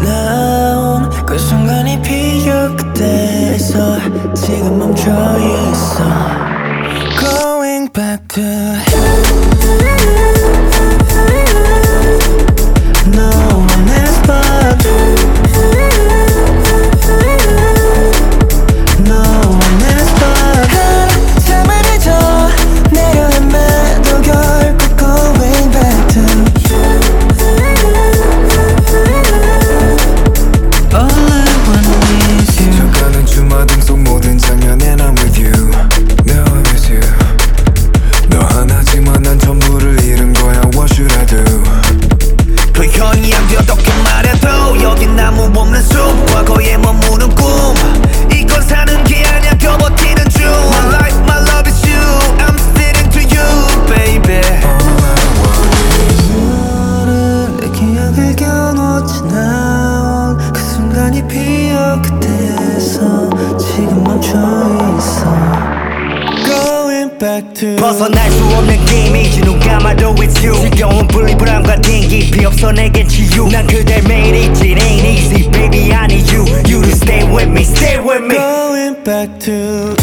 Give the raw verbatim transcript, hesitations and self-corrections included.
나온 그 순간이 필요 그때에서 지금 멈춰있어 Going back to No one else but No one else but 한참을 잊어 내려 헤매도 결국 Going back to All I want is you 스쳐가는 주마등 속 모든 장면에 I'm with you Now I'm with you 너 하나지만 난 전부를 잃은 거야 What should I do 표현이 안 돼 어떻게 말해도 여긴 나무 없는 숲 과거에 머무는 꿈 이건 사는 게 아니야 겨버티는 중 My life, my love is you I'm sitting to you, baby All I want is 너를 내 기억을 겨누지 나온 그 순간이 필요 그때에서 지금 멈춰있어 Going back to 벗어날 수 없는 게임이지 눈 감아도 it's you 지겨운 분리불안과 띵깊이 없어 내겐 치유 난 그댈 매일 잊지 It ain't easy baby I need you You to stay with me, stay with me Going back to